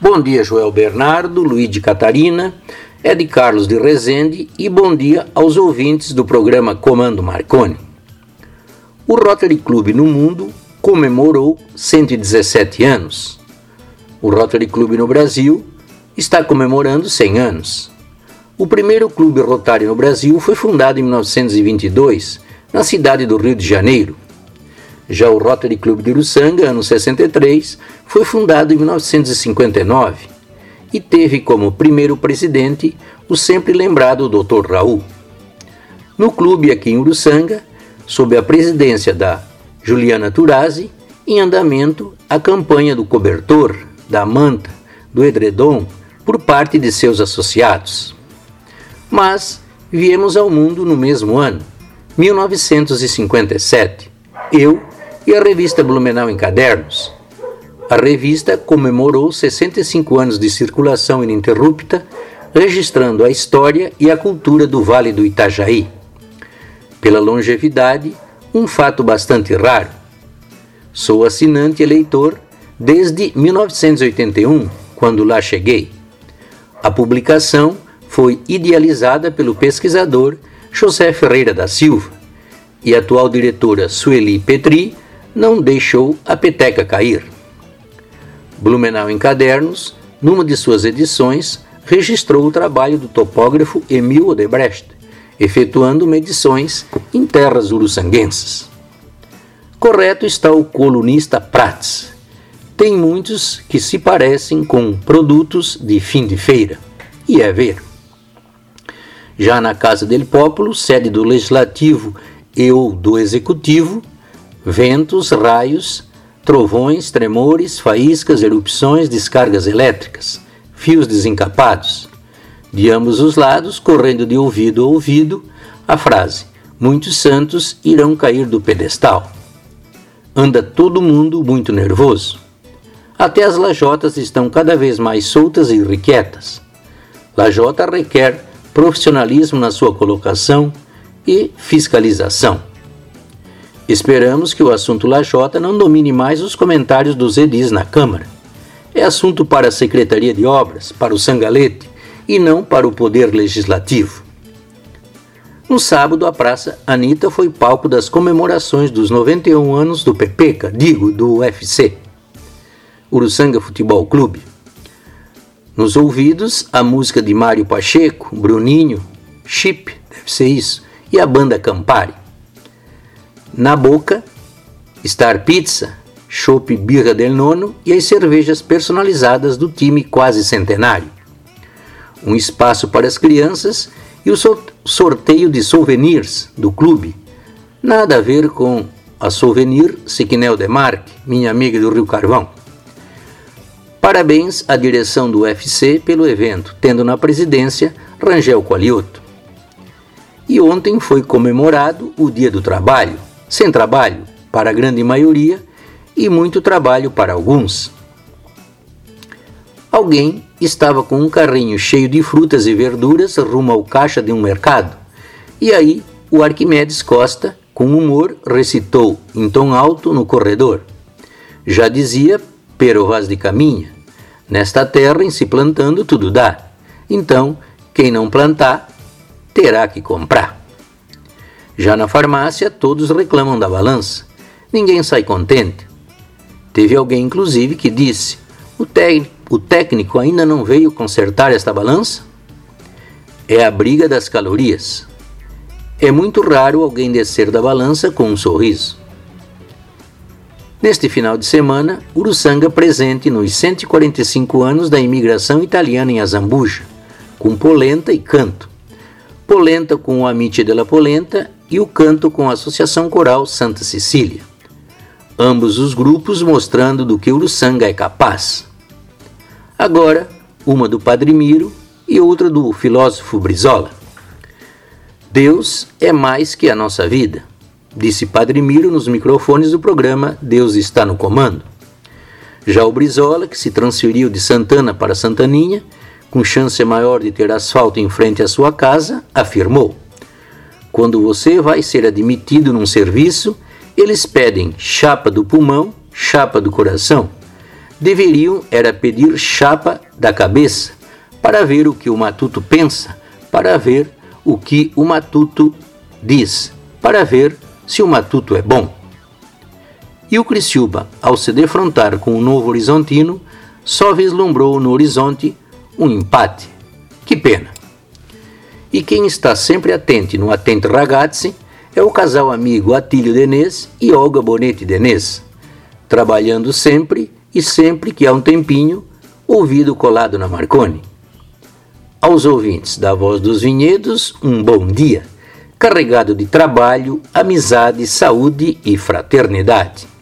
Bom dia, Joel Bernardo, Luiz de Catarina, Ed Carlos de Rezende e bom dia aos ouvintes do programa Comando Marconi. O Rotary Club no mundo comemorou 117 anos. O Rotary Club no Brasil está comemorando 100 anos. O primeiro clube Rotary no Brasil foi fundado em 1922, na cidade do Rio de Janeiro. Já o Rotary Club de Uruçanga, ano 63, foi fundado em 1959 e teve como primeiro presidente o sempre lembrado Dr. Raul. No clube aqui em Uruçanga, sob a presidência da Juliana Turazzi, em andamento a campanha do cobertor, da manta, do edredom, por parte de seus associados. Mas viemos ao mundo no mesmo ano, 1957, eu e a revista Blumenau em Cadernos. A revista comemorou 65 anos de circulação ininterrupta, registrando a história e a cultura do Vale do Itajaí. Pela longevidade, um fato bastante raro. Sou assinante e leitor desde 1981, quando lá cheguei. A publicação foi idealizada pelo pesquisador José Ferreira da Silva e a atual diretora Sueli Petri não deixou a peteca cair. Blumenau em Cadernos, numa de suas edições, registrou o trabalho do topógrafo Emil Odebrecht, efetuando medições em terras uruçanguenses. Correto está o colunista Prats. Tem muitos que se parecem com produtos de fim de feira, e é ver. Já na Casa del Popolo, sede do Legislativo e ou do Executivo, ventos, raios, trovões, tremores, faíscas, erupções, descargas elétricas, fios desencapados. De ambos os lados, correndo de ouvido a ouvido, a frase: muitos santos irão cair do pedestal. Anda todo mundo muito nervoso. Até as lajotas estão cada vez mais soltas e irrequietas. Lajota requer profissionalismo na sua colocação e fiscalização. Esperamos que o assunto lajota não domine mais os comentários dos edis na Câmara. É assunto para a Secretaria de Obras, para o Sangalete, e não para o Poder Legislativo. No sábado, a Praça Anitta foi palco das comemorações dos 91 anos do PPCA, do UFC, Uruçanga Futebol Clube. Nos ouvidos, a música de Mário Pacheco, Bruninho, Chip, deve ser isso, e a banda Campari. Na boca, Star Pizza, Chopp Birra del Nono e as cervejas personalizadas do time quase centenário. Um espaço para as crianças e o sorteio de souvenirs do clube. Nada a ver com a Souvenir Siquinel Demarque, minha amiga do Rio Carvão. Parabéns à direção do UFC pelo evento, tendo na presidência Rangel Qualiotto. E ontem foi comemorado o Dia do Trabalho, sem trabalho para a grande maioria e muito trabalho para alguns. Alguém estava com um carrinho cheio de frutas e verduras rumo ao caixa de um mercado, e aí o Arquimedes Costa, com humor, recitou em tom alto no corredor: já dizia Pero Vaz de Caminha, nesta terra em se plantando tudo dá, então quem não plantar terá que comprar. Já na farmácia, todos reclamam da balança. Ninguém sai contente. Teve alguém, inclusive, que disse: o técnico ainda não veio consertar esta balança? É a briga das calorias. É muito raro alguém descer da balança com um sorriso. Neste final de semana, Uruçanga presente nos 145 anos da imigração italiana em Azambuja, com polenta e canto. Polenta com o Amici della Polenta e o canto com a Associação Coral Santa Cecília. Ambos os grupos mostrando do que Uruçanga é capaz. Agora, uma do Padre Miro e outra do filósofo Brizola. Deus é mais que a nossa vida, disse Padre Miro nos microfones do programa Deus está no comando. Já o Brizola, que se transferiu de Santana para Santaninha, com chance maior de ter asfalto em frente à sua casa, afirmou: quando você vai ser admitido num serviço, eles pedem chapa do pulmão, chapa do coração. deveriam era pedir chapa da cabeça para ver o que o matuto pensa, para ver o que o matuto diz, para ver se o matuto é bom. E o Criciúma, ao se defrontar com o Novo Horizontino, só vislumbrou no horizonte um empate. Que pena! E quem está sempre atento no Atente Ragazzi é o casal amigo Atílio Denez e Olga Bonetti Denez, trabalhando sempre e sempre que há um tempinho, ouvido colado na Marconi. Aos ouvintes da Voz dos Vinhedos, um bom dia, carregado de trabalho, amizade, saúde e fraternidade.